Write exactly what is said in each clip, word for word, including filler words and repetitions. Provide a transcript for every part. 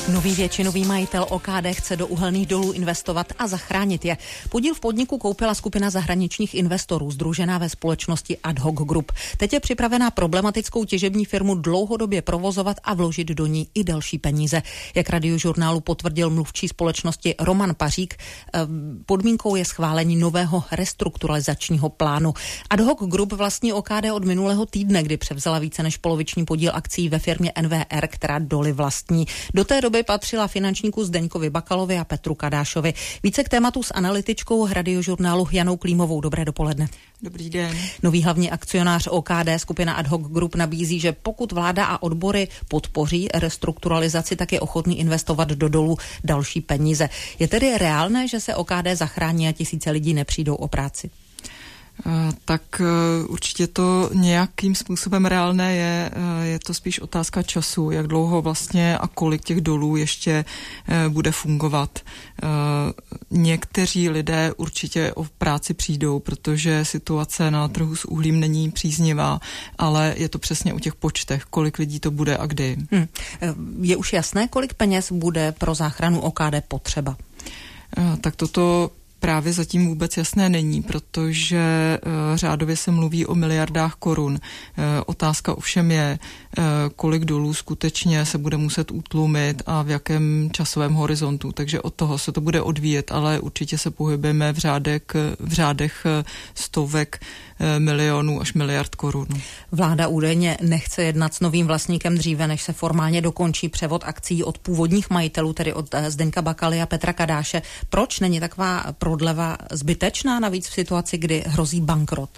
Nový většinový majitel O K D chce do uhelných dolů investovat a zachránit je. Podíl v podniku koupila skupina zahraničních investorů sdružená ve společnosti Ad Hoc Group. Teď je připravená problematickou těžební firmu dlouhodobě provozovat a vložit do ní i další peníze. Jak Radiožurnálu potvrdil mluvčí společnosti Roman Pařík, podmínkou je schválení nového restrukturalizačního plánu. Ad Hoc Group vlastní O K D od minulého týdne, kdy převzala více než poloviční podíl akcií ve firmě N V R, která doly vlastní. Do té doby patřila finančníku Zdeňkovi Bakalovi a Petru Kadášovi. Více k tématu s analytičkou Radiožurnálu Janou Klímovou. Dobré dopoledne. Dobrý den. Nový hlavní akcionář O K D, skupina Ad Hoc Group, nabízí, že pokud vláda a odbory podpoří restrukturalizaci, tak je ochotný investovat do dolů další peníze. Je tedy reálné, že se O K D zachrání a tisíce lidí nepřijdou o práci? Tak určitě to nějakým způsobem reálné je, je to spíš otázka času, jak dlouho vlastně a kolik těch dolů ještě bude fungovat. Někteří lidé určitě o práci přijdou, protože situace na trhu s uhlím není příznivá, ale je to přesně o těch počtech, kolik lidí to bude a kdy. Hmm. Je už jasné, kolik peněz bude pro záchranu O K D potřeba? Tak toto právě zatím vůbec jasné není, protože uh, řádově se mluví o miliardách korun. Uh, otázka ovšem je, uh, kolik dolů skutečně se bude muset utlumit a v jakém časovém horizontu. Takže od toho se to bude odvíjet, ale určitě se pohybujeme v, řádek, v řádech stovek uh, milionů až miliard korun. Vláda údajně nechce jednat s novým vlastníkem dříve, než se formálně dokončí převod akcií od původních majitelů, tedy od Zdeňka Bakaly a Petra Kadáše. Proč není taková prodleva zbytečná, navíc v situaci, kdy hrozí bankrot?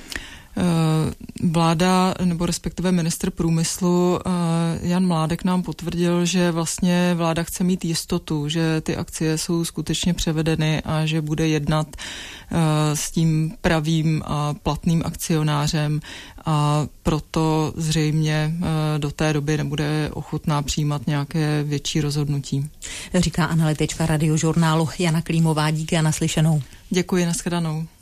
Vláda, nebo respektive ministr průmyslu Jan Mládek nám potvrdil, že vlastně vláda chce mít jistotu, že ty akcie jsou skutečně převedeny a že bude jednat s tím pravým a platným akcionářem a proto zřejmě do té doby nebude ochotná přijímat nějaké větší rozhodnutí. Říká analytička Radiožurnálu Jana Klímová. Díky a naslyšenou. Děkuji, nashledanou.